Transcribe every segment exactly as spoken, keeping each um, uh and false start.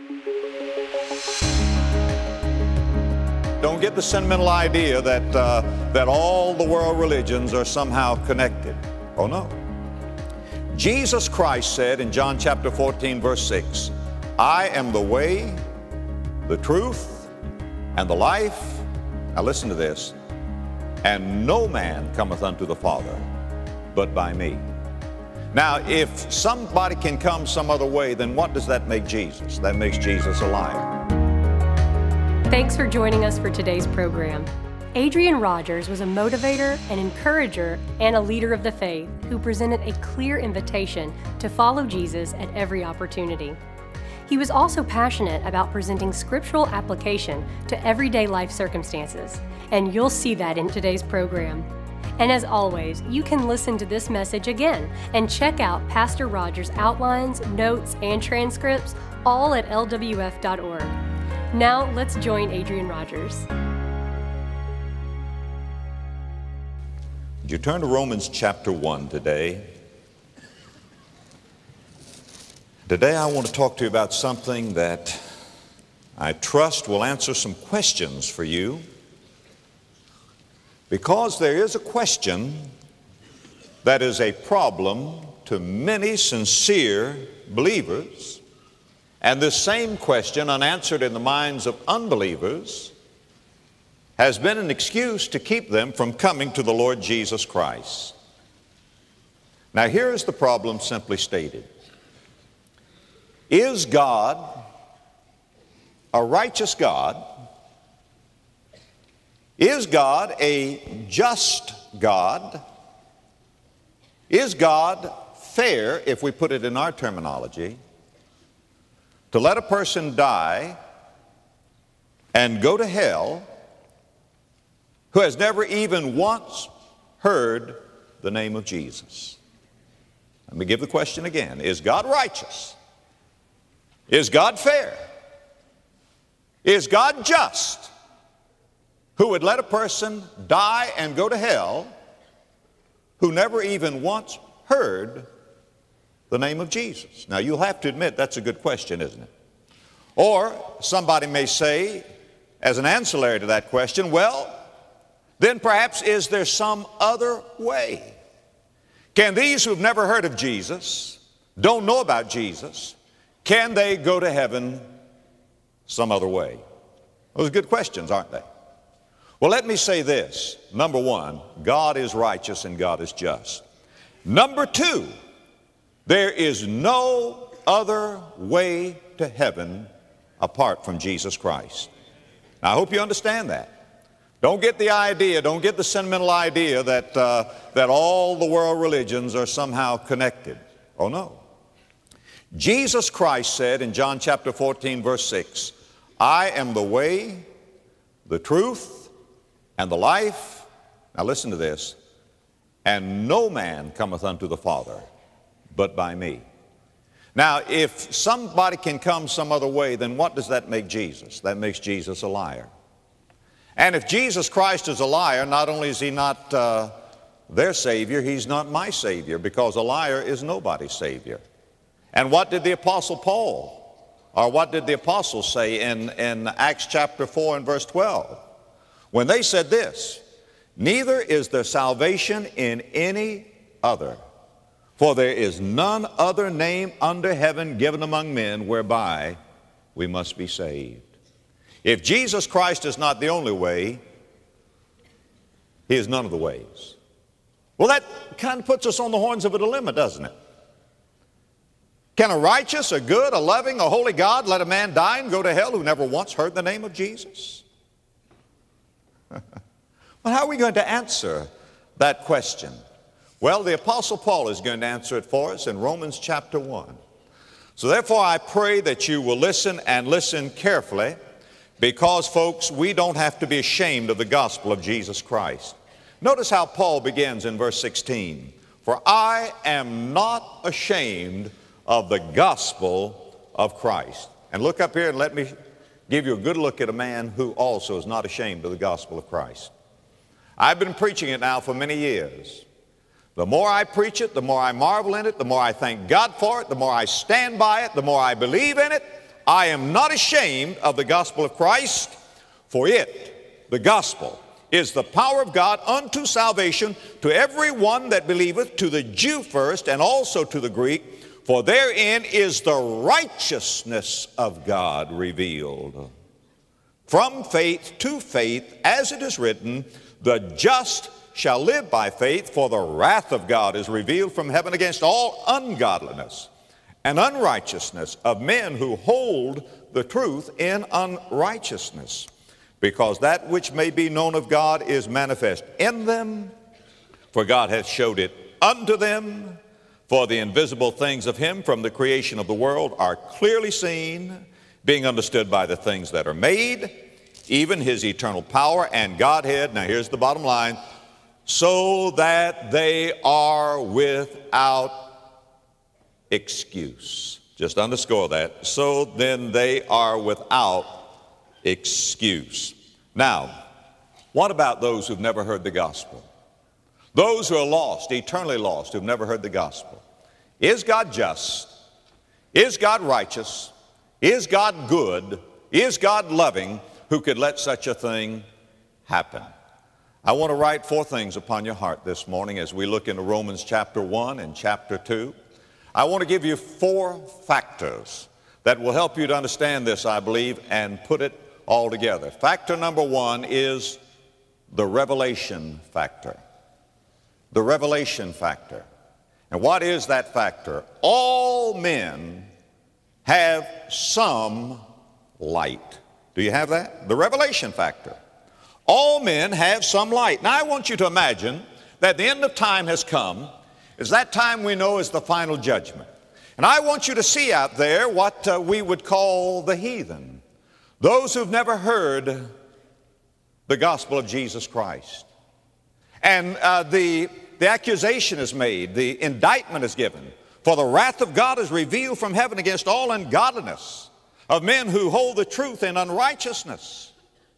Don't get the sentimental idea that, uh, that all the world religions are somehow connected. Oh no. Jesus Christ said in John chapter fourteen verse six, I am the way, the truth, and the life. Now listen to this. And no man cometh unto the Father but by me. Now if somebody can come some other way, then what does that make Jesus? That makes Jesus a liar. Thanks for joining us for today's program. Adrian Rogers was a motivator, an encourager, and a leader of the faith who presented a clear invitation to follow Jesus at every opportunity. He was also passionate about presenting scriptural application to everyday life circumstances, and you'll see that in today's program. And as always, you can listen to this message again and check out Pastor Rogers' outlines, notes, and transcripts all at L W F dot org. Now, let's join Adrian Rogers. Would you turn to Romans chapter one today? Today I want to talk to you about something that I trust will answer some questions for you, because there is a question that is a problem to many sincere believers, and this same question, unanswered in the minds of unbelievers, has been an excuse to keep them from coming to the Lord Jesus Christ. Now here is the problem simply stated. Is God a righteous God? Is God a just God? Is God fair, if we put it in our terminology, to let a person die and go to hell who has never even once heard the name of Jesus? Let me give the question again. Is God righteous? Is God fair? Is God just, who would let a person die and go to hell who never even once heard the name of Jesus? Now you'll have to admit that's a good question, isn't it? Or somebody may say, as an ancillary to that question, well, then perhaps is there some other way? Can these who've never heard of Jesus, don't know about Jesus, can they go to heaven some other way? Those are good questions, aren't they? Well, let me say this. Number one, God is righteous and God is just. Number two, there is no other way to heaven apart from Jesus Christ. Now, I hope you understand that. Don't get the idea, don't get the sentimental idea that, uh, that all the world religions are somehow connected. Oh no. Jesus Christ said in John chapter fourteen verse six, I am the way, the truth, and the life. Now listen to this. And no man cometh unto the Father but by me. Now if somebody can come some other way, then what does that make Jesus? That makes Jesus a liar. And if Jesus Christ is a liar, not only is he not uh, their Savior, he's not my Savior, because a liar is nobody's Savior. And what did the Apostle Paul, or what did the apostles say in, in Acts chapter four and verse twelve? When they said this, neither is there salvation in any other, for there is none other name under heaven given among men whereby we must be saved. If Jesus Christ is not the only way, he is none of the ways. Well, that kind of puts us on the horns of a dilemma, doesn't it? Can a righteous, a good, a loving, a holy God let a man die and go to hell who never once heard the name of Jesus? Well, how are we going to answer that question? Well, the Apostle Paul is going to answer it for us in Romans chapter one. So therefore, I pray that you will listen and listen carefully, because, folks, we don't have to be ashamed of the gospel of Jesus Christ. Notice how Paul begins in verse sixteen. For I am not ashamed of the gospel of Christ. And look up here and let me give you a good look at a man who also is not ashamed of the gospel of Christ. I've been preaching it now for many years. The more I preach it, the more I marvel in it, the more I thank God for it, the more I stand by it, the more I believe in it, I am not ashamed of the gospel of Christ, for it, the gospel, is the power of God unto salvation to every one that believeth, to the Jew first, and also to the Greek. For therein is the righteousness of God revealed. From faith to faith, as it is written, the just shall live by faith, for the wrath of God is revealed from heaven against all ungodliness and unrighteousness of men who hold the truth in unrighteousness. Because that which may be known of God is manifest in them, for God hath showed it unto them. For the invisible things of him from the creation of the world are clearly seen, being understood by the things that are made, even his eternal power and Godhead. Now here's the bottom line. So that they are without excuse. Just underscore that. So then they are without excuse. Now, what about those who've never heard the gospel? Those who are lost, eternally lost, who've never heard the gospel. Is God just? Is God righteous? Is God good? Is God loving who could let such a thing happen? I want to write four things upon your heart this morning as we look into Romans chapter one and chapter two. I want to give you four factors that will help you to understand this, I believe, and put it all together. Factor number one is the revelation factor. The revelation factor. And what is that factor? All men have some light. Do you have that? The revelation factor. All men have some light. Now I want you to imagine that the end of time has come. Is that time we know is the final judgment. And I want you to see out there what uh, we would call the heathen. Those who've never heard the gospel of Jesus Christ. And uh, the, the accusation is made, the indictment is given. For the wrath of God is revealed from heaven against all ungodliness of men who hold the truth in unrighteousness.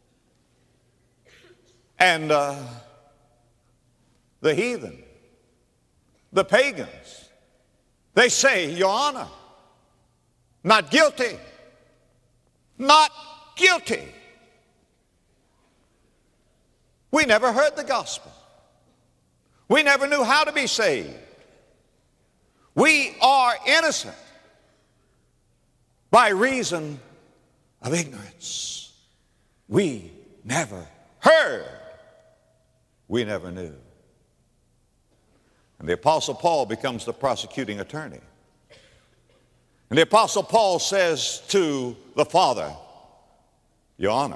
And uh, the heathen, the pagans, they say, Your Honor, not guilty, not guilty. We never heard the gospel. We never knew how to be saved. We are innocent by reason of ignorance. We never heard. We never knew. And the Apostle Paul becomes the prosecuting attorney. And the Apostle Paul says to the Father, Your Honor,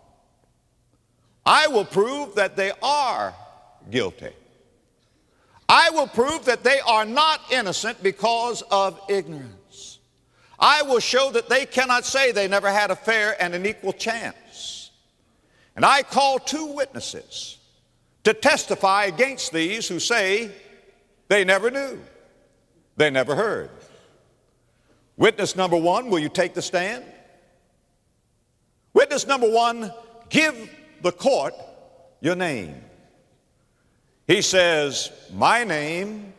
I will prove that they are guilty. I will prove that they are not innocent because of ignorance. I will show that they cannot say they never had a fair and an equal chance. And I call two witnesses to testify against these who say they never knew, they never heard. Witness number one, will you take the stand? Witness number one, give the court your name. He says, my name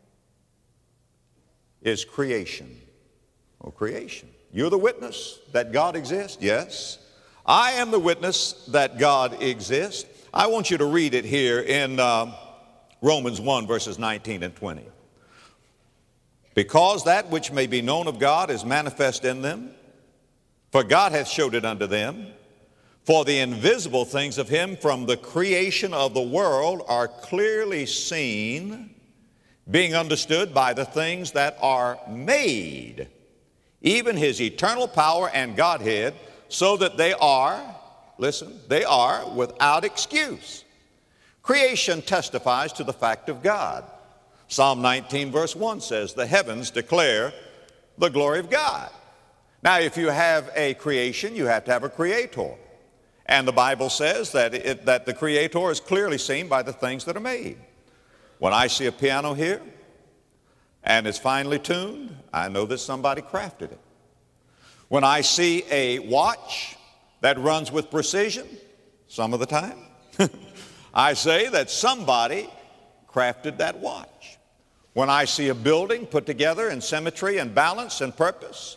is creation. Oh, creation. You're the witness that God exists? Yes. I am the witness that God exists. I want you to read it here in uh, Romans one, verses nineteen and twenty. Because that which may be known of God is manifest in them, for God hath showed it unto them. For the invisible things of him from the creation of the world are clearly seen, being understood by the things that are made, even his eternal power and Godhead, so that they are, listen, they are without excuse. Creation testifies to the fact of God. Psalm nineteen verse one says, the heavens declare the glory of God. Now, if you have a creation, you have to have a creator. And the Bible says that, it, that the creator is clearly seen by the things that are made. When I see a piano here and it's finely tuned, I know that somebody crafted it. When I see a watch that runs with precision, some of the time, I say that somebody crafted that watch. When I see a building put together in symmetry and balance and purpose,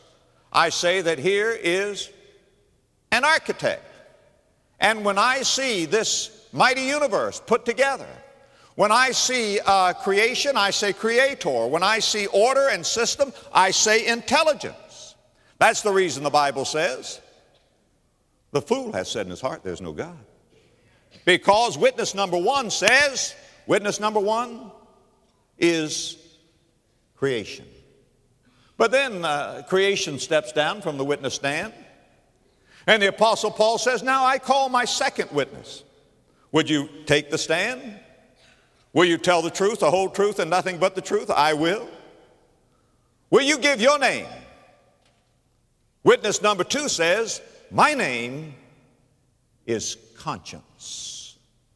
I say that here is an architect. And when I see this mighty universe put together, when I see uh, creation, I say creator. When I see order and system, I say intelligence. That's the reason the Bible says, the fool has said in his heart, there's no God. Because witness number one says, witness number one is creation. But then uh, creation steps down from the witness stand. And the Apostle Paul says, now I call my second witness. Would you take the stand? Will you tell the truth, the whole truth, and nothing but the truth? I will. Will you give your name? Witness number two says, my name is conscience.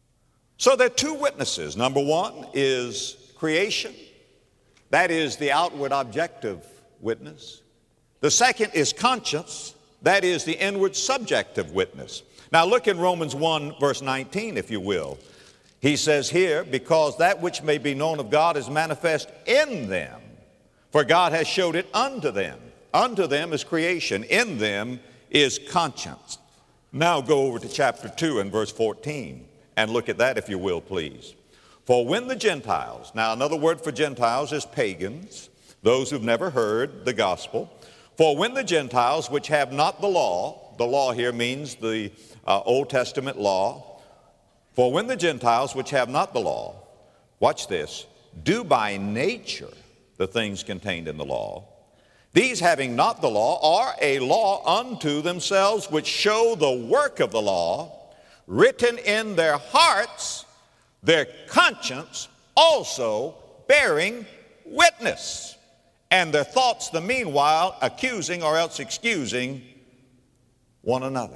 So there are two witnesses. Number one is creation. That is the outward objective witness. The second is conscience. That is the inward subjective witness. Now look in Romans one verse nineteen, if you will. He says here, because that which may be known of God is manifest in them, for God has showed it unto them. Unto them is creation, in them is conscience. Now go over to chapter two and verse fourteen and look at that, if you will, please. For when the Gentiles, now another word for Gentiles is pagans, those who've never heard the gospel. For when the Gentiles, which have not the law, the law here means the uh, Old Testament law. For when the Gentiles, which have not the law, watch this, do by nature the things contained in the law, these having not the law are a law unto themselves, which show the work of the law, written in their hearts, their conscience also bearing witness, and their thoughts the meanwhile accusing or else excusing one another.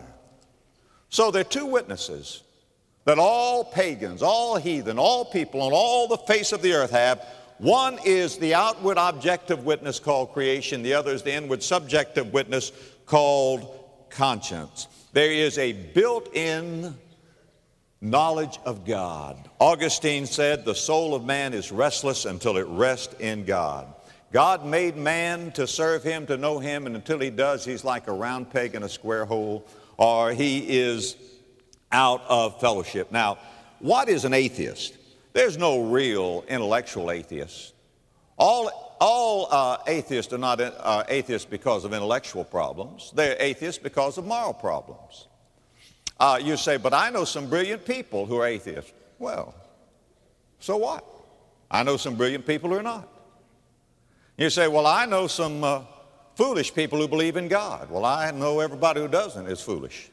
So there are two witnesses that all pagans, all heathen, all people on all the face of the earth have. One is the outward objective witness called creation. The other is the inward subjective witness called conscience. There is a built-in knowledge of God. Augustine said, the soul of man is restless until it rests in God. God made man to serve him, to know him, and until he does, he's like a round peg in a square hole, or he is out of fellowship. Now, what is an atheist? There's no real intellectual atheist. All, all uh, atheists are not uh, atheists because of intellectual problems. They're atheists because of moral problems. Uh, you say, but I know some brilliant people who are atheists. Well, so what? I know some brilliant people who are not. You say, well, I know some uh, foolish people who believe in God. Well, I know everybody who doesn't is foolish.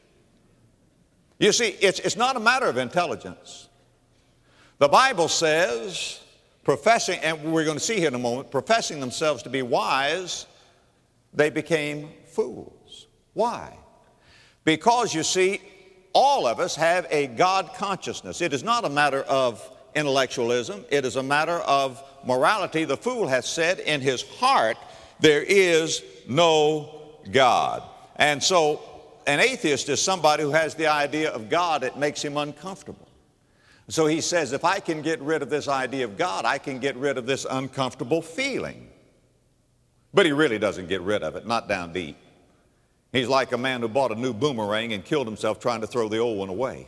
You see, it's, it's not a matter of intelligence. The Bible says, professing, and we're going to see here in a moment, professing themselves to be wise, they became fools. Why? Because, you see, all of us have a God consciousness. It is not a matter of intellectualism. It is a matter of morality. The fool has said in his heart, there is no God. And so an atheist is somebody who has the idea of God that makes him uncomfortable. So he says, if I can get rid of this idea of God, I can get rid of this uncomfortable feeling. But he really doesn't get rid of it, not down deep. He's like a man who bought a new boomerang and killed himself trying to throw the old one away.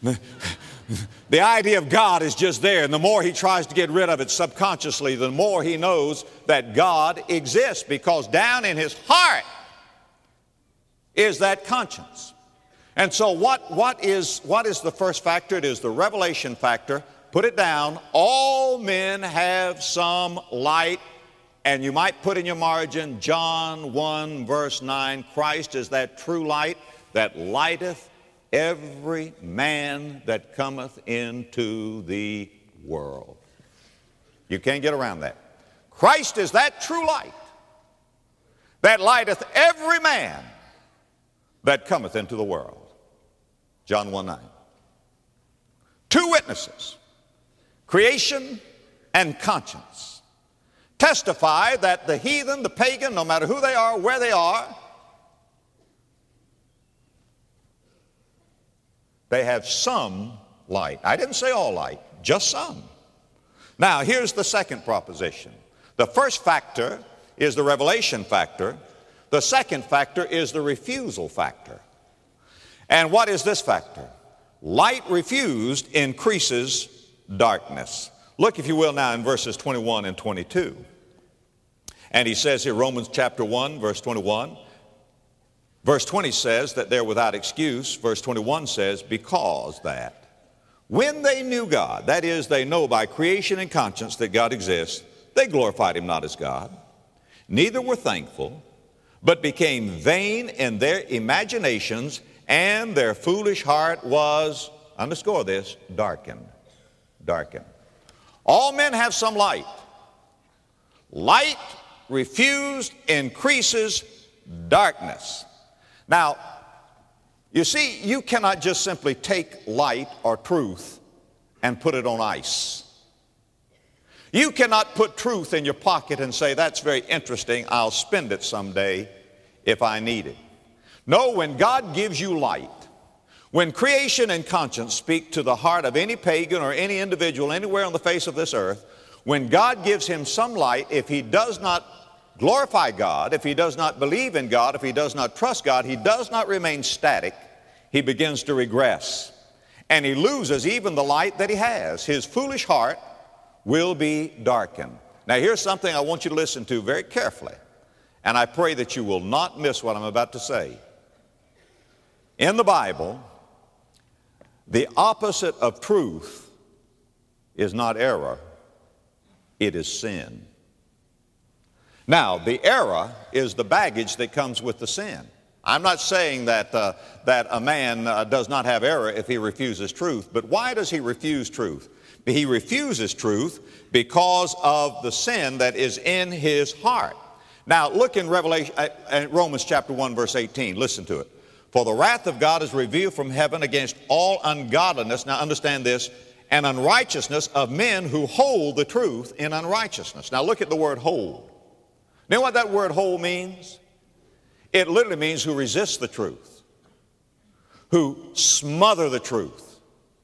The idea of God is just there, and the more he tries to get rid of it subconsciously, the more he knows that God exists, because down in his heart is that conscience. And so what, what, is, what is the first factor? It is the revelation factor. Put it down. All men have some light. And you might put in your margin, John one verse nine, Christ is that true light that lighteth every man that cometh into the world. You can't get around that. Christ is that true light that lighteth every man that cometh into the world. John one nine. Two witnesses, creation and conscience, testify that the heathen, the pagan, no matter who they are, where they are, they have some light. I didn't say all light, just some. Now, here's the second proposition. The first factor is the revelation factor. The second factor is the refusal factor. And what is this factor? Light refused increases darkness. Look, if you will, now in verses twenty-one and twenty-two. And he says here, Romans chapter one, verse twenty-one. Verse twenty says that they're without excuse. Verse twenty-one says, because that when they knew God, that is, they know by creation and conscience that God exists, they glorified him not as God, neither were thankful, but became vain in their imaginations, and their foolish heart was, underscore this, darkened. Darkened. All men have some light. Light refused increases darkness. Now, you see, you cannot just simply take light or truth and put it on ice. You cannot put truth in your pocket and say, that's very interesting, I'll spend it someday if I need it. No, when God gives you light, when creation and conscience speak to the heart of any pagan or any individual anywhere on the face of this earth, when God gives him some light, if he does not glorify God, if he does not believe in God, if he does not trust God, he does not remain static. He begins to regress. And he loses even the light that he has. His foolish heart will be darkened. Now here's something I want you to listen to very carefully. And I pray that you will not miss what I'm about to say. In the Bible, the opposite of truth is not error, it is sin. Now, the error is the baggage that comes with the sin. I'm not saying that, uh, that a man uh, does not have error if he refuses truth, but why does he refuse truth? He refuses truth because of the sin that is in his heart. Now, look in Revelation, uh, Romans chapter one, verse eighteen. Listen to it. For the wrath of God is revealed from heaven against all ungodliness, now understand this, and unrighteousness of men who hold the truth in unrighteousness. Now look at the word hold. You know what that word hold means? It literally means who resist the truth, who smother the truth,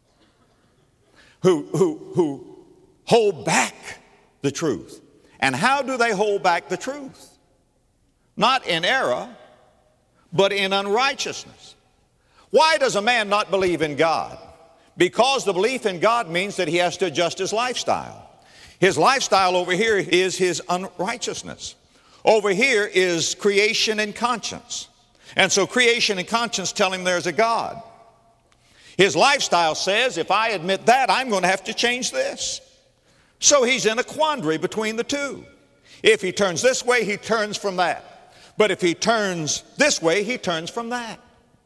who, who, who hold back the truth. And how do they hold back the truth? Not in error, but in unrighteousness. Why does a man not believe in God? Because the belief in God means that he has to adjust his lifestyle. His lifestyle over here is his unrighteousness. Over here is creation and conscience. And so creation and conscience tell him there's a God. His lifestyle says, if I admit that, I'm going to have to change this. So he's in a quandary between the two. If he turns this way, he turns from that. But if he turns this way, he turns from that.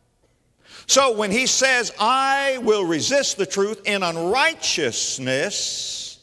So when he says, I will resist the truth in unrighteousness,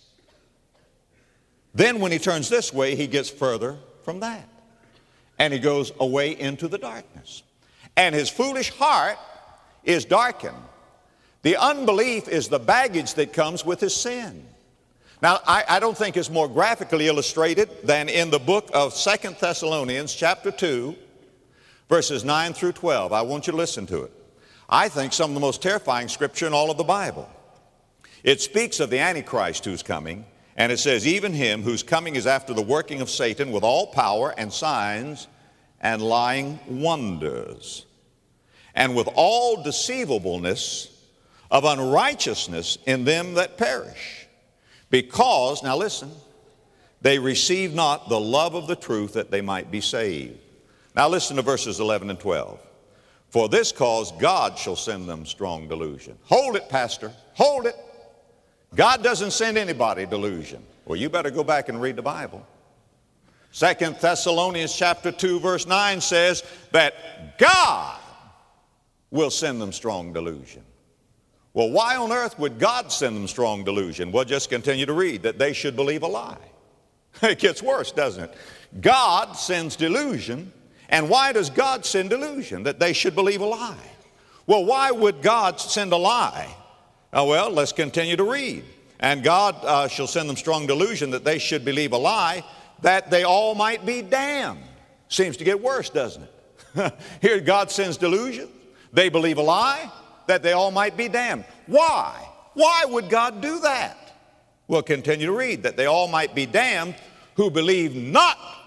then when he turns this way, he gets further from that. And he goes away into the darkness. And his foolish heart is darkened. The unbelief is the baggage that comes with his sin. Now, I, I don't think it's more graphically illustrated than in the book of Second Thessalonians chapter two, verses nine through twelve. I want you to listen to it. I think some of the most terrifying scripture in all of the Bible. It speaks of the Antichrist who's coming, and it says, even him whose coming is after the working of Satan with all power and signs and lying wonders, and with all deceivableness of unrighteousness in them that perish. Because, now listen, they receive not the love of the truth that they might be saved. Now listen to verses eleven and twelve. For this cause God shall send them strong delusion. Hold it, pastor, hold it. God doesn't send anybody delusion. Well, you better go back and read the Bible. Second Thessalonians chapter two, verse nine says that God will send them strong delusion. Well, why on earth would God send them strong delusion? Well, just continue to read, that they should believe a lie. It gets worse, doesn't it? God sends delusion. And why does God send delusion? That they should believe a lie. Well, why would God send a lie? Oh, well, let's continue to read. And God uh, shall send them strong delusion that they should believe a lie, that they all might be damned. Seems to get worse, doesn't it? Here God sends delusion. They believe a lie, that they all might be damned. Why? Why would God do that? Well, continue to read, that they all might be damned who believe not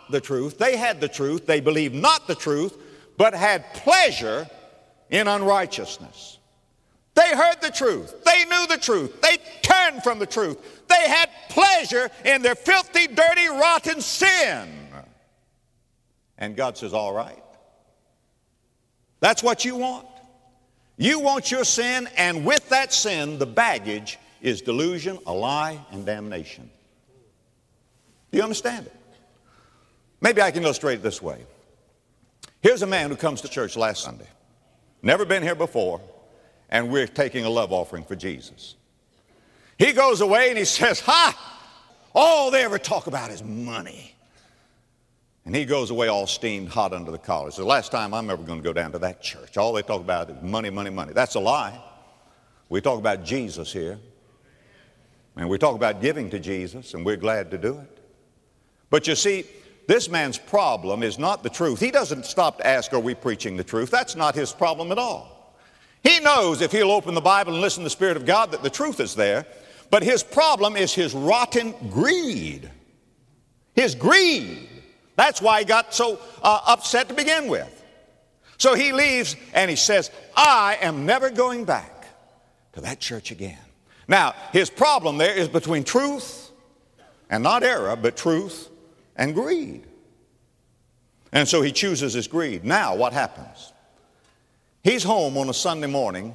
the truth. They had the truth. They believed not the truth, but had pleasure in unrighteousness. They heard the truth. They knew the truth. They turned from the truth. They had pleasure in their filthy, dirty, rotten sin. And God says, all right. That's what you want. You want your sin, and with that sin, the baggage is delusion, a lie, and damnation. Do you understand it? Maybe I can illustrate it this way. Here's a man who comes to church last Sunday. Never been here before, and we're taking a love offering for Jesus. He goes away and he says, ha! All they ever talk about is money. And he goes away all steamed hot under the collar. It's the last time I'm ever going to go down to that church. All they talk about is money, money, money. That's a lie. We talk about Jesus here. And we talk about giving to Jesus, and we're glad to do it. But you see, this man's problem is not the truth. He doesn't stop to ask, are we preaching the truth? That's not his problem at all. He knows if he'll open the Bible and listen to the Spirit of God that the truth is there. But his problem is his rotten greed. His greed. That's why he got so uh, upset to begin with. So he leaves and he says, I am never going back to that church again. Now, his problem there is between truth and not error, but truth and greed. And so he chooses his greed. Now, what happens? He's home on a Sunday morning.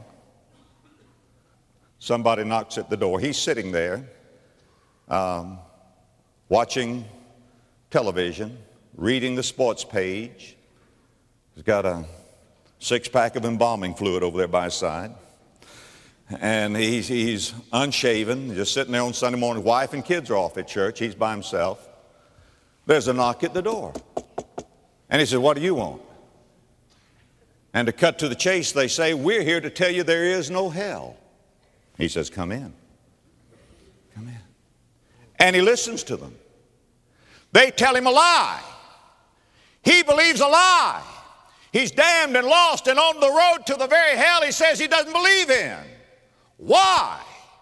Somebody knocks at the door. He's sitting there um, watching television, reading the sports page. He's got a six-pack of embalming fluid over there by his side. And he's, he's unshaven, just sitting there on Sunday morning. Wife and kids are off at church. He's by himself. There's a knock at the door. And he says, what do you want? And to cut to the chase, they say, we're here to tell you there is no hell. He says, come in. Come in. And he listens to them. They tell him a lie. He believes a lie. He's damned and lost and on the road to the very hell he says he doesn't believe in. Why?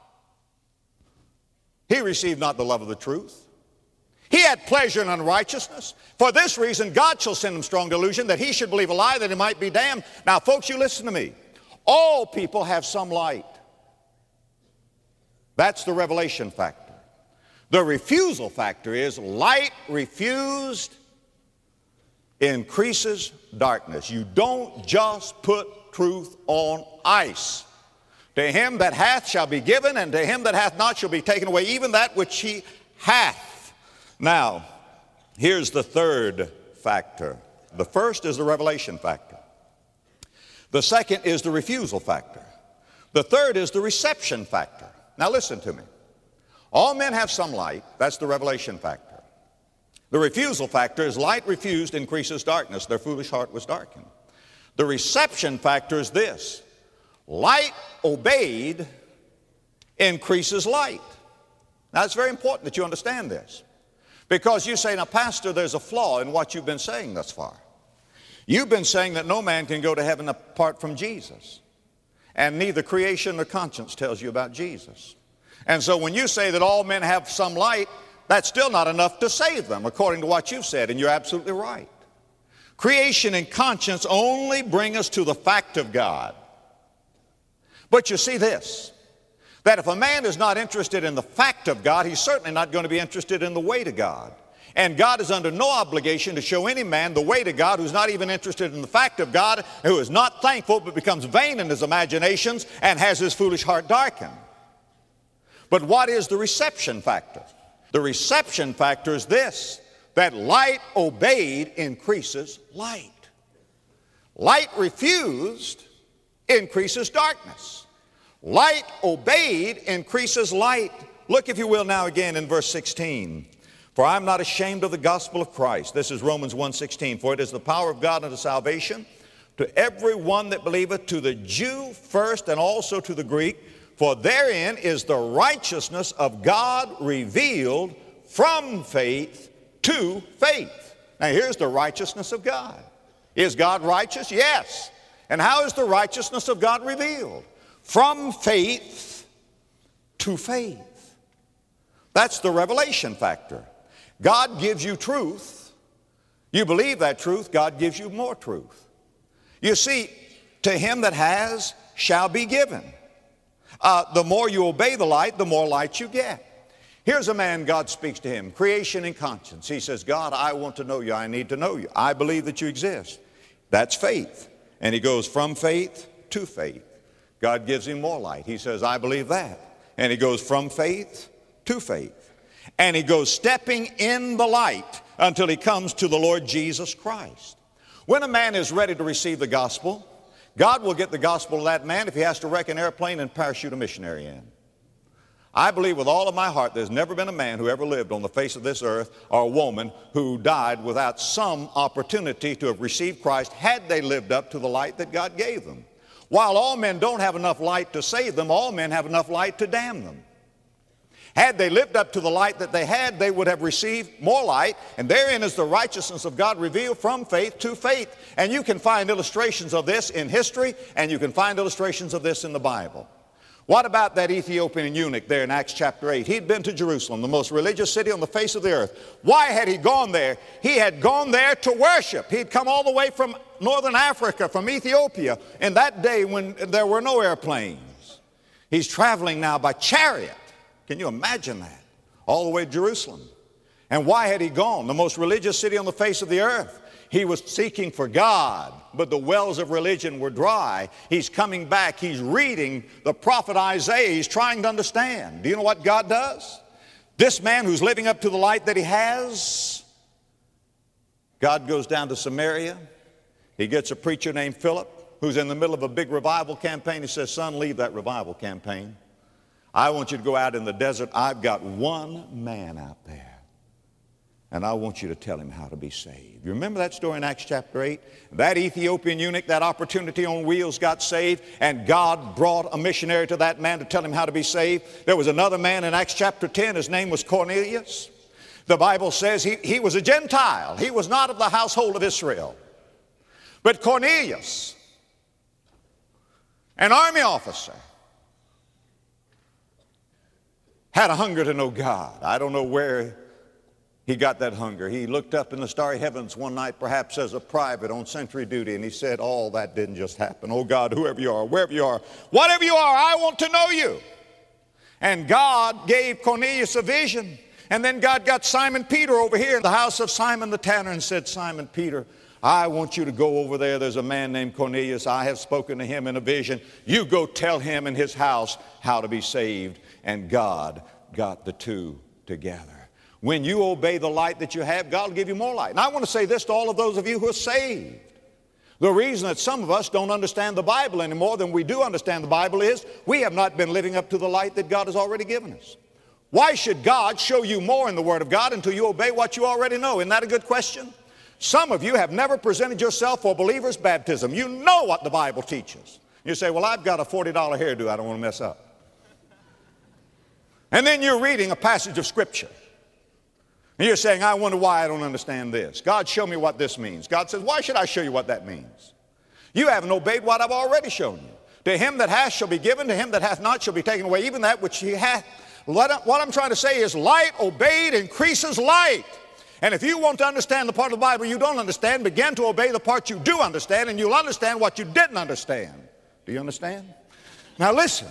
He received not the love of the truth. He had pleasure in unrighteousness. For this reason, God shall send him strong delusion, that he should believe a lie, that he might be damned. Now, folks, you listen to me. All people have some light. That's the revelation factor. The refusal factor is light refused increases darkness. You don't just put truth on ice. To him that hath shall be given, and to him that hath not shall be taken away even that which he hath. Now, here's the third factor. The first is the revelation factor. The second is the refusal factor. The third is the reception factor. Now listen to me. All men have some light. That's the revelation factor. The refusal factor is light refused increases darkness. Their foolish heart was darkened. The reception factor is this. Light obeyed increases light. Now it's very important that you understand this. Because you say, now Pastor, there's a flaw in what you've been saying thus far. You've been saying that no man can go to heaven apart from Jesus. And neither creation nor conscience tells you about Jesus. And so when you say that all men have some light, that's still not enough to save them, according to what you've said, and you're absolutely right. Creation and conscience only bring us to the fact of God. But you see this, that if a man is not interested in the fact of God, he's certainly not going to be interested in the way to God. And God is under no obligation to show any man the way to God who's not even interested in the fact of God, who is not thankful but becomes vain in his imaginations and has his foolish heart darkened. But what is the reception factor? The reception factor is this, that light obeyed increases light. Light refused increases darkness. Light obeyed increases light. Look, if you will, now again in verse sixteen. For I am not ashamed of the gospel of Christ. This is Romans one sixteen. For it is the power of God unto salvation to every one that believeth, to the Jew first and also to the Greek. For therein is the righteousness of God revealed from faith to faith. Now here's the righteousness of God. Is God righteous? Yes. And how is the righteousness of God revealed? From faith to faith. That's the revelation factor. God gives you truth, You believe that truth, God gives you more truth. You see, to him that has shall be given. Uh, the more you obey the light, the more light you get. Here's a man, God speaks to him, creation and conscience. He says, God, I want to know you. I need to know you. I believe that you exist. That's faith. And he goes from faith to faith. God gives him more light. He says, I believe that. And he goes from faith to faith. And he goes stepping in the light until he comes to the Lord Jesus Christ. When a man is ready to receive the gospel, God will get the gospel to that man if he has to wreck an airplane and parachute a missionary in. I believe with all of my heart there's never been a man who ever lived on the face of this earth or a woman who died without some opportunity to have received Christ had they lived up to the light that God gave them. While all men don't have enough light to save them, all men have enough light to damn them. Had they lived up to the light that they had, they would have received more light, and therein is the righteousness of God revealed from faith to faith. And you can find illustrations of this in history, and you can find illustrations of this in the Bible. What about that Ethiopian eunuch there in Acts chapter eight? He'd been to Jerusalem, the most religious city on the face of the earth. Why had he gone there? He had gone there to worship. He'd come all the way from northern Africa, from Ethiopia, in that day when there were no airplanes. He's traveling now by chariot. Can you imagine that? All the way to Jerusalem. And why had he gone? The most religious city on the face of the earth. He was seeking for God, but the wells of religion were dry. He's coming back. He's reading the prophet Isaiah. He's trying to understand. Do you know what God does? This man who's living up to the light that he has, God goes down to Samaria. He gets a preacher named Philip who's in the middle of a big revival campaign. He says, son, leave that revival campaign. I want you to go out in the desert. I've got one man out there. And I want you to tell him how to be saved. You remember that story in Acts chapter eight? That Ethiopian eunuch, that opportunity on wheels, got saved, and God brought a missionary to that man to tell him how to be saved. There was another man in Acts chapter ten. His name was Cornelius. The Bible says he, he was a Gentile. He was not of the household of Israel. But Cornelius, an army officer, had a hunger to know God. I don't know where he got that hunger. He looked up in the starry heavens one night, perhaps as a private on sentry duty, and he said, all that didn't just happen. Oh God, whoever you are, wherever you are, whatever you are, I want to know you. And God gave Cornelius a vision. And then God got Simon Peter over here in the house of Simon the tanner and said, Simon Peter, I want you to go over there. There's a man named Cornelius. I have spoken to him in a vision. You go tell him in his house how to be saved. And God got the two together. When you obey the light that you have, God will give you more light. And I want to say this to all of those of you who are saved. The reason that some of us don't understand the Bible any more than we do understand the Bible is we have not been living up to the light that God has already given us. Why should God show you more in the Word of God until you obey what you already know? Isn't that a good question? Some of you have never presented yourself for believer's baptism. You know what the Bible teaches. You say, well, I've got a forty dollar hairdo. I don't want to mess up. And then you're reading a passage of Scripture. And you're saying, I wonder why I don't understand this. God, show me what this means. God says, why should I show you what that means? You haven't obeyed what I've already shown you. To him that hath shall be given, to him that hath not shall be taken away, even that which he hath. What I'm trying to say is light obeyed increases light. And if you want to understand the part of the Bible you don't understand, begin to obey the part you do understand, and you'll understand what you didn't understand. Do you understand? Now listen.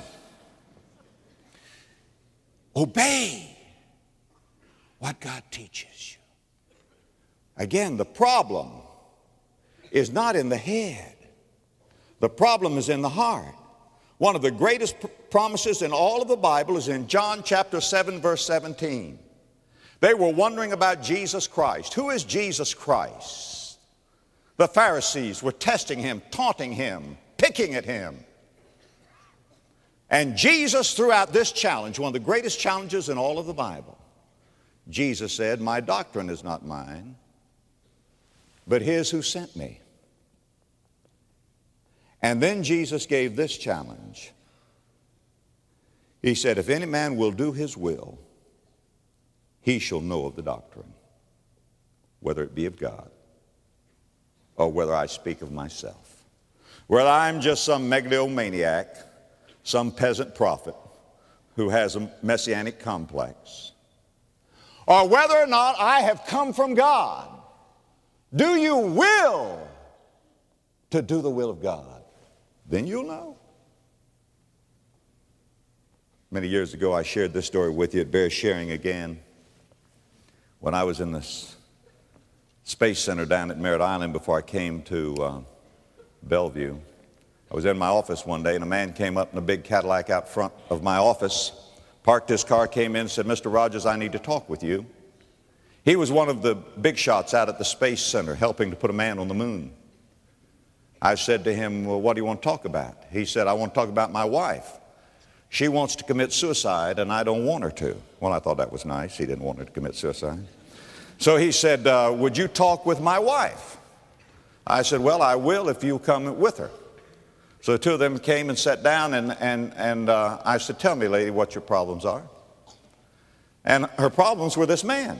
Obey what God teaches you. Again, the problem is not in the head. The problem is in the heart. One of the greatest pr- promises in all of the Bible is in John chapter seven, verse seventeen. They were wondering about Jesus Christ. Who is Jesus Christ? The Pharisees were testing him, taunting him, picking at him. And Jesus threw out this challenge, one of the greatest challenges in all of the Bible. Jesus said, my doctrine is not mine, but his who sent me. And then Jesus gave this challenge. He said, if any man will do his will, he shall know of the doctrine, whether it be of God or whether I speak of myself. Whether I'm just some megalomaniac, some peasant prophet who has a messianic complex, or whether or not I have come from God. Do you will to do the will of God? Then you'll know. Many years ago, I shared this story with you. It bears sharing again. When I was in the Space Center down at Merritt Island before I came to uh, Bellevue, I was in my office one day, and a man came up in a big Cadillac out front of my office, parked his car, came in and said, "Mister Rogers, I need to talk with you." He was one of the big shots out at the Space Center, helping to put a man on the moon. I said to him, "Well, what do you want to talk about?" He said, "I want to talk about my wife. She wants to commit suicide, and I don't want her to." Well, I thought that was nice. He didn't want her to commit suicide. So he said, uh, "Would you talk with my wife?" I said, "Well, I will if you come with her." So the two of them came and sat down, and, and, and uh, I said, "Tell me, lady, what your problems are." And her problems were this man.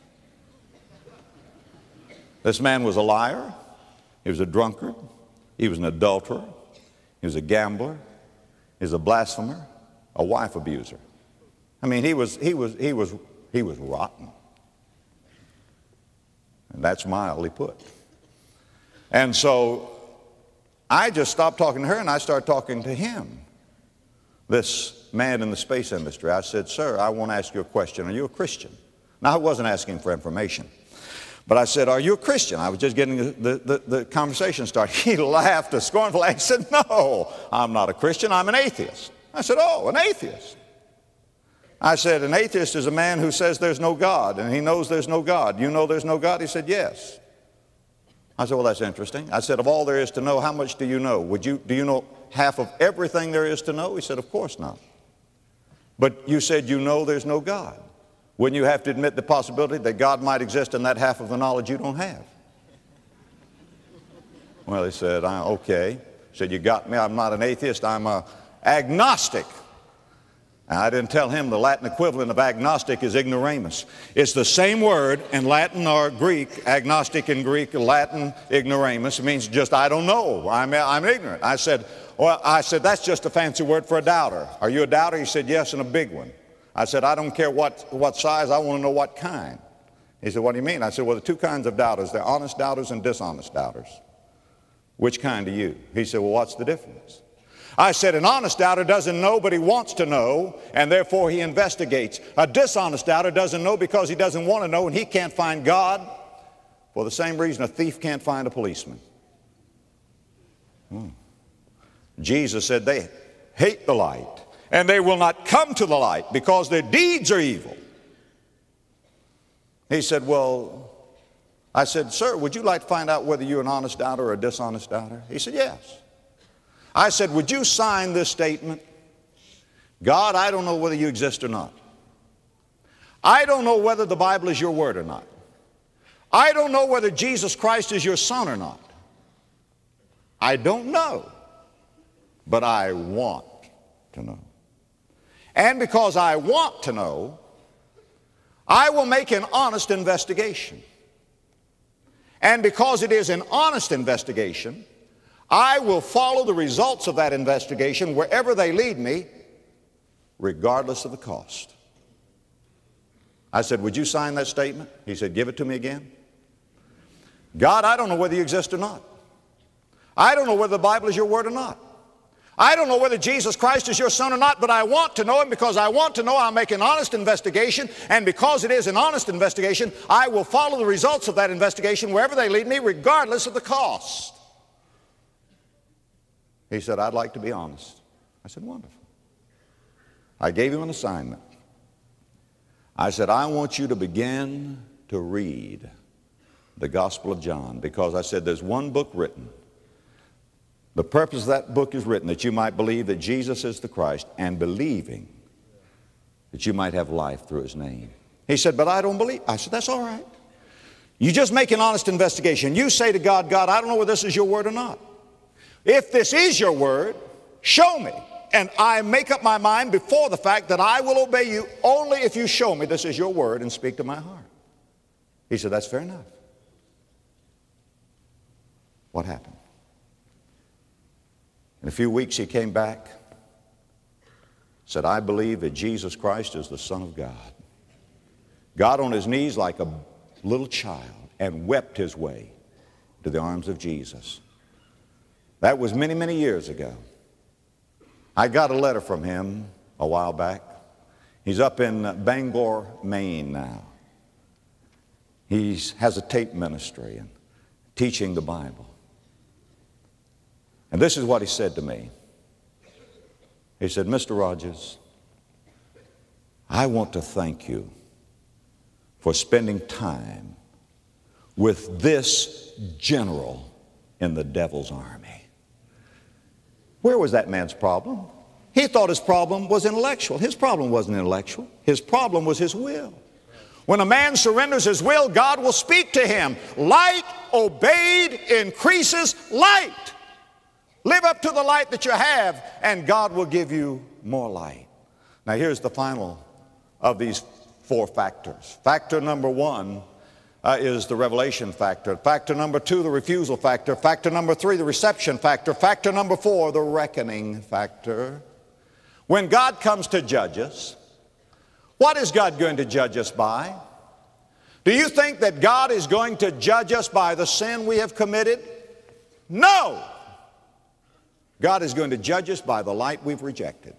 This man was a liar. He was a drunkard. He was an adulterer. He was a gambler. He was a blasphemer, a wife abuser. I mean, he was, he was, he was, he was rotten. And that's mildly put. And so I just stopped talking to her, and I started talking to him, this man in the space industry. I said, "Sir, I want to ask you a question. Are you a Christian?" Now, I wasn't asking for information. But I said, "Are you a Christian?" I was just getting the, the, the conversation started. He laughed a scornful laugh. He said, "No, I'm not a Christian. I'm an atheist." I said, "Oh, an atheist." I said, "An atheist is a man who says there's no God, and he knows there's no God. You know there's no God?" He said, "Yes." I said, "Well, that's interesting." I said, "Of all there is to know, how much do you know? Would you, do you know half of everything there is to know?" He said, "Of course not." "But you said you know there's no God. Wouldn't you have to admit the possibility that God might exist in that half of the knowledge you don't have?" Well, he said, I, "Okay." He said, "You got me. I'm not an atheist. I'm an agnostic." And I didn't tell him the Latin equivalent of agnostic is ignoramus. It's the same word in Latin or Greek, agnostic in Greek, Latin, ignoramus. It means just I don't know. I'm, I'm ignorant. I said, well, I said, "That's just a fancy word for a doubter. Are you a doubter?" He said, "Yes, and a big one." I said, "I don't care what, what size, I want to know what kind." He said, "What do you mean?" I said, "Well, there are two kinds of doubters. There are honest doubters and dishonest doubters. Which kind are you?" He said, "Well, what's the difference?" I said, "An honest doubter doesn't know, but he wants to know, and therefore he investigates. A dishonest doubter doesn't know because he doesn't want to know, and he can't find God for the same reason a thief can't find a policeman." Hmm. Jesus said they hate the light, and they will not come to the light because their deeds are evil. He said, "Well," I said, "Sir, would you like to find out whether you're an honest doubter or a dishonest doubter?" He said, "Yes." I said, "Would you sign this statement? God, I don't know whether you exist or not. I don't know whether the Bible is your word or not. I don't know whether Jesus Christ is your son or not. I don't know, but I want to know. And because I want to know, I will make an honest investigation. And because it is an honest investigation, I will follow the results of that investigation wherever they lead me, regardless of the cost." I said, "Would you sign that statement?" He said, "Give it to me again." God, I don't know whether you exist or not. I don't know whether the Bible is your word or not. I don't know whether Jesus Christ is your son or not, but I want to know him. Because I want to know, I'll make an honest investigation. And because it is an honest investigation, I will follow the results of that investigation wherever they lead me, regardless of the cost. He said, "I'd like to be honest." I said, "Wonderful." I gave him an assignment. I said, "I want you to begin to read the Gospel of John," because I said there's one book written. The purpose of that book is written that you might believe that Jesus is the Christ, and believing that you might have life through his name. He said, "But I don't believe." I said, "That's all right. You just make an honest investigation. You say to God, God, I don't know whether this is your word or not. If this is your word, show me. And I make up my mind before the fact that I will obey you only if you show me this is your word and speak to my heart." He said, "That's fair enough." What happened? In a few weeks he came back, said, "I believe that Jesus Christ is the Son of God." Got on his knees like a little child and wept his way to the arms of Jesus. That was many, many years ago. I got a letter from him a while back. He's up in Bangor, Maine now. He has a tape ministry and teaching the Bible. And this is what he said to me. He said, Mister Rogers, I want to thank you for spending time with this general in the devil's army. Where was that man's problem? He thought his problem was intellectual. His problem wasn't intellectual. His problem was his will. When a man surrenders his will, God will speak to him. Light obeyed increases light. Live up to the light that you have, and God will give you more light. Now here's the final of these four factors. Factor number one uh, is the revelation factor. Factor number two, the refusal factor. Factor number three, the reception factor. Factor number four, the reckoning factor. When God comes to judge us, what is God going to judge us by? Do you think that God is going to judge us by the sin we have committed? No! God is going to judge us by the light we've rejected.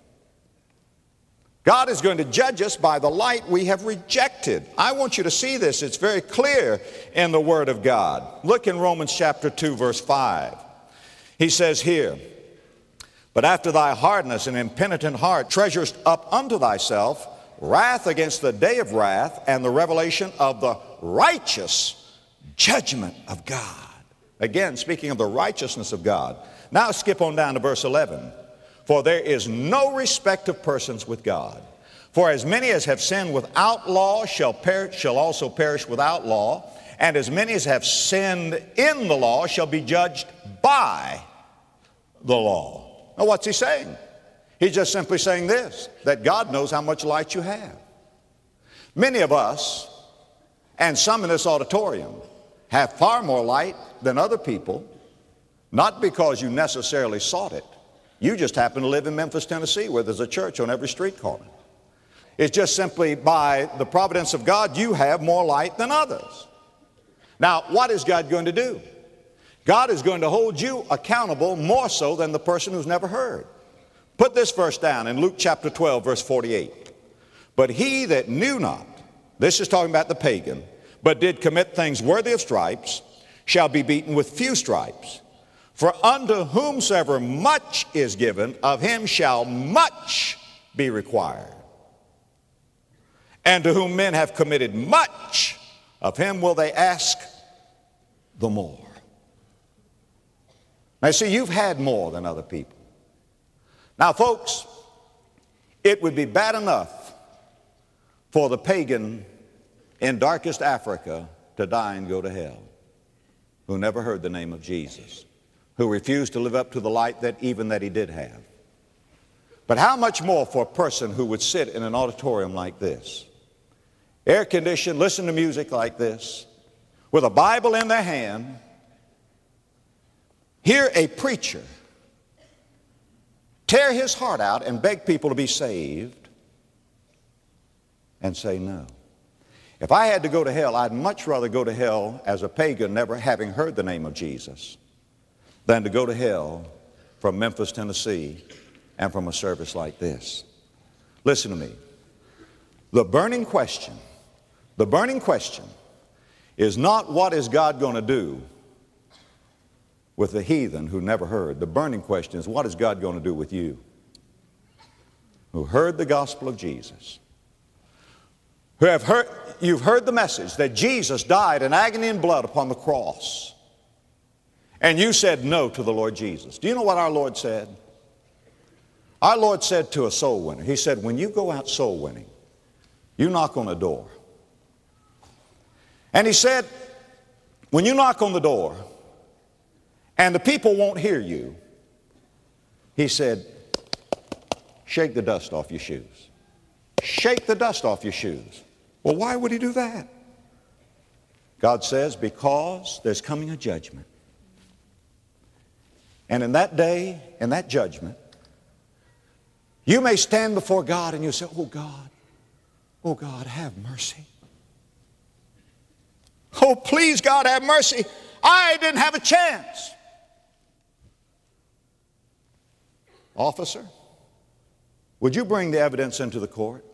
God is going to judge us by the light we have rejected. I want you to see this. It's very clear in the Word of God. Look in Romans chapter two, verse five. He says here, but after thy hardness and impenitent heart treasurest up unto thyself wrath against the day of wrath and the revelation of the righteous judgment of God. Again, speaking of the righteousness of God. Now skip on down to verse eleven. For there is no respect of persons with God. For as many as have sinned without law shall, perish, shall also perish without law, and as many as have sinned in the law shall be judged by the law. Now what's he saying? He's just simply saying this, that God knows how much light you have. Many of us, and some in this auditorium, have far more light than other people, not because you necessarily sought it. You just happen to live in Memphis, Tennessee, where there's a church on every street corner. It's just simply by the providence of God, you have more light than others. Now, what is God going to do? God is going to hold you accountable more so than the person who's never heard. Put this verse down in Luke chapter twelve, verse forty-eight. But he that knew not, this is talking about the pagan, but did commit things worthy of stripes, shall be beaten with few stripes. For unto whomsoever much is given, of him shall much be required. And to whom men have committed much, of him will they ask the more. Now see, you've had more than other people. Now folks, it would be bad enough for the pagan in darkest Africa to die and go to hell, who never heard the name of Jesus, who refused to live up to the light that even that he did have. But how much more for a person who would sit in an auditorium like this, air conditioned, listen to music like this, with a Bible in their hand, hear a preacher tear his heart out and beg people to be saved and say no. If I had to go to hell, I'd much rather go to hell as a pagan, never having heard the name of Jesus, than to go to hell from Memphis, Tennessee, and from a service like this. Listen to me. The burning question, the burning question is not what is God going to do with the heathen who never heard. The burning question is, what is God going to do with you who heard the gospel of Jesus, who have heard, you've heard the message that Jesus died in agony and blood upon the cross, and you said no to the Lord Jesus. Do you know what our Lord said? Our Lord said to a soul winner, he said, when you go out soul winning, you knock on a door. And he said, when you knock on the door and the people won't hear you, he said, shake the dust off your shoes. Shake the dust off your shoes. Well, why would he do that? God says, because there's coming a judgment. And in that day, in that judgment, you may stand before God and you say, oh God, oh God, have mercy. Oh, please, God, have mercy. I didn't have a chance. Officer, would you bring the evidence into the court?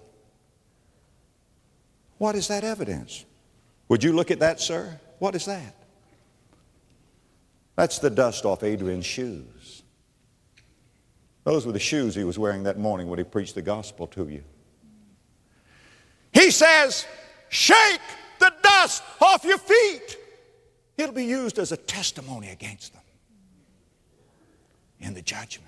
What is that evidence? Would you look at that, sir? What is that? That's the dust off Adrian's shoes. Those were the shoes he was wearing that morning when he preached the gospel to you. He says, shake the dust off your feet. It'll be used as a testimony against them in the judgment.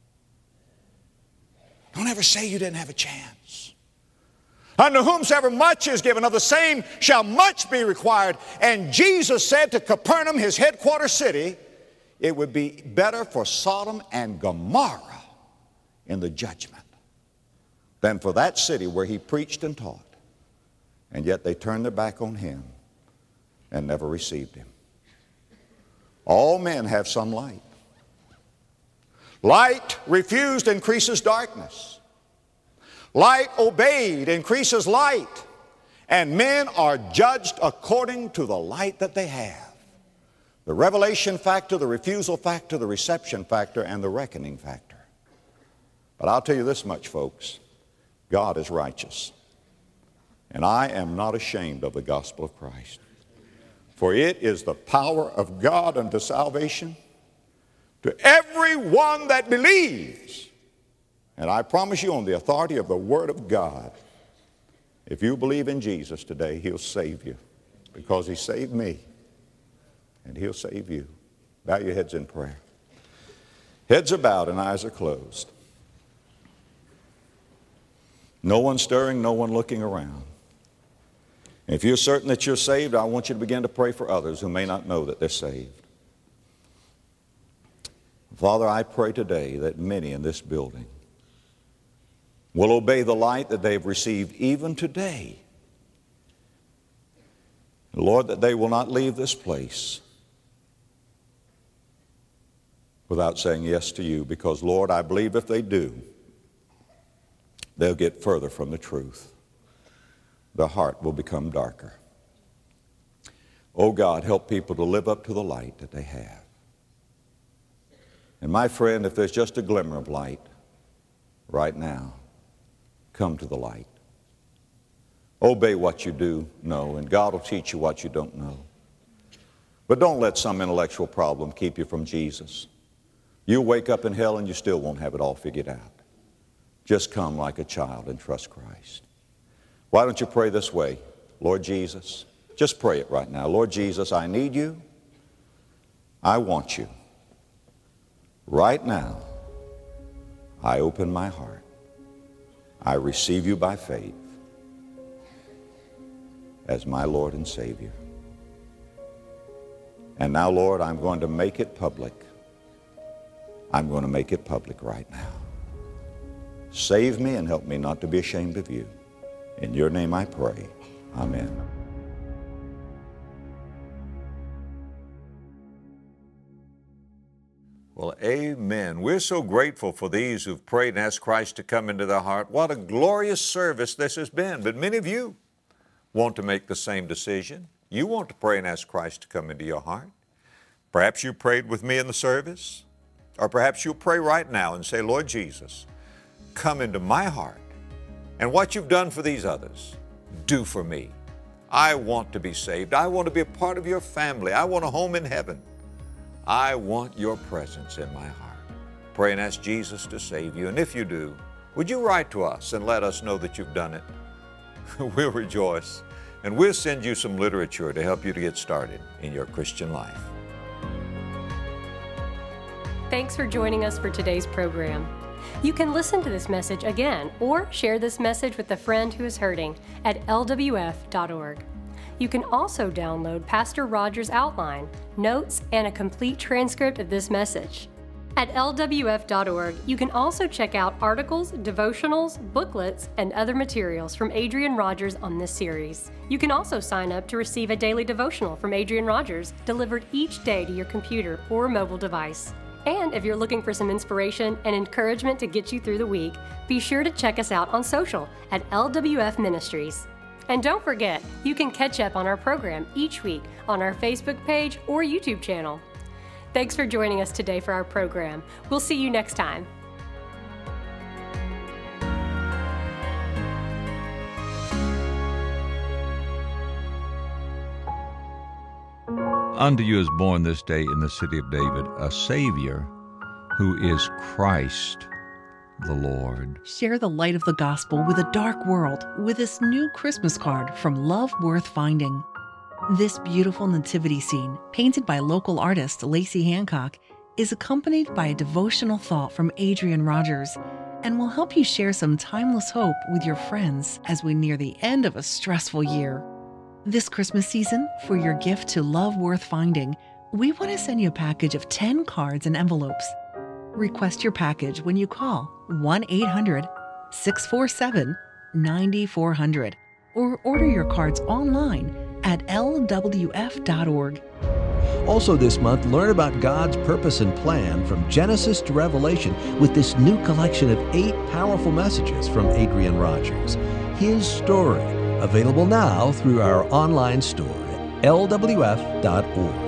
Don't ever say you didn't have a chance. Unto whomsoever much is given, of the same shall much be required. And Jesus said to Capernaum, his headquarters city, it would be better for Sodom and Gomorrah in the judgment than for that city where he preached and taught. And yet they turned their back on him and never received him. All men have some light. Light refused increases darkness. Light obeyed increases light. And men are judged according to the light that they have. The revelation factor, the refusal factor, the reception factor, and the reckoning factor. But I'll tell you this much, folks. God is righteous. And I am not ashamed of the gospel of Christ. For it is the power of God unto salvation to everyone that believes. And I promise you on the authority of the Word of God, if you believe in Jesus today, He'll save you. Because He saved me. And He'll save you. Bow your heads in prayer. Heads are bowed and eyes are closed. No one stirring, no one looking around. And if you're certain that you're saved, I want you to begin to pray for others who may not know that they're saved. Father, I pray today that many in this building will obey the light that they've received even today. Lord, that they will not leave this place without saying yes to you, because, Lord, I believe if they do, they'll get further from the truth. Their heart will become darker. Oh God, help people to live up to the light that they have. And my friend, if there's just a glimmer of light right now, come to the light. Obey what you do know, and God will teach you what you don't know. But don't let some intellectual problem keep you from Jesus. You'll wake up in hell and you still won't have it all figured out. Just come like a child and trust Christ. Why don't you pray this way? Lord Jesus, just pray it right now. Lord Jesus, I need you. I want you. Right now, I open my heart. I receive you by faith as my Lord and Savior. And now, Lord, I'm going to make it public. I'm going to make it public right now. Save me and help me not to be ashamed of you. In your name I pray. Amen. Well, amen. We're so grateful for these who've prayed and asked Christ to come into their heart. What a glorious service this has been. But many of you want to make the same decision. You want to pray and ask Christ to come into your heart. Perhaps you prayed with me in the service, or perhaps you'll pray right now and say, Lord Jesus, come into my heart. And what you've done for these others, do for me. I want to be saved. I want to be a part of your family. I want a home in heaven. I want your presence in my heart. Pray and ask Jesus to save you. And if you do, would you write to us and let us know that you've done it? We'll rejoice. And we'll send you some literature to help you to get started in your Christian life. Thanks for joining us for today's program. You can listen to this message again or share this message with a friend who is hurting at L W F dot org. You can also download Pastor Rogers' outline, notes, and a complete transcript of this message. At L W F dot org, you can also check out articles, devotionals, booklets, and other materials from Adrian Rogers on this series. You can also sign up to receive a daily devotional from Adrian Rogers delivered each day to your computer or mobile device. And if you're looking for some inspiration and encouragement to get you through the week, be sure to check us out on social at L W F Ministries. And don't forget, you can catch up on our program each week on our Facebook page or YouTube channel. Thanks for joining us today for our program. We'll see you next time. Unto you is born this day in the city of David a Savior, who is Christ the Lord. Share the light of the gospel with a dark world with this new Christmas card from Love Worth Finding. This beautiful nativity scene, painted by local artist Lacey Hancock, is accompanied by a devotional thought from Adrian Rogers and will help you share some timeless hope with your friends as we near the end of a stressful year. This Christmas season, for your gift to Love Worth Finding, we want to send you a package of ten cards and envelopes. Request your package when you call one eight hundred, six four seven, nine four zero zero or order your cards online at L W F dot org. Also this month, learn about God's purpose and plan from Genesis to Revelation with this new collection of eight powerful messages from Adrian Rogers. His story, available now through our online store at L W F dot org.